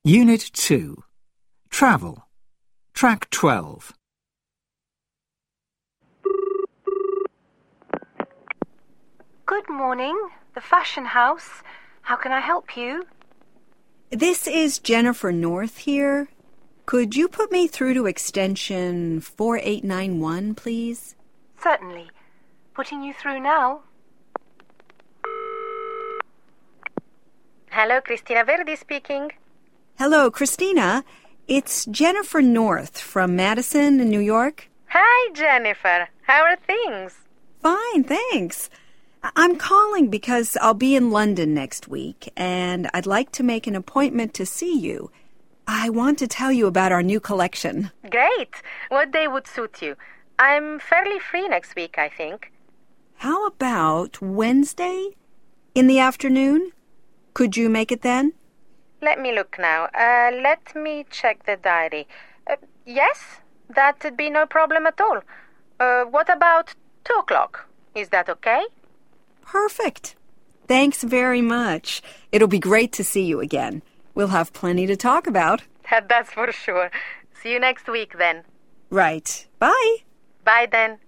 Unit 2. Travel. Track 12. Good morning, the Fashion House. How can I help you? This is Jennifer North here. Could you put me through to extension 4891, please? Certainly. Putting you through now. Hello, Cristina Verdi speaking. Hello, Christina. It's Jennifer North from Madison in New York. Hi, Jennifer. How are things? Fine, thanks. I'm calling because I'll be in London next week, and I'd like to make an appointment to see you. I want to tell you about our new collection. Great. What day would suit you? I'm fairly free next week, I think. How about Wednesday in the afternoon? Could you make it then? Let me look now. Let me check the diary. Yes, that'd be no problem at all. What about 2 o'clock? Is that okay? Perfect. Thanks very much. It'll be great to see you again. We'll have plenty to talk about. That's for sure. See you next week then. Right. Bye. Bye then.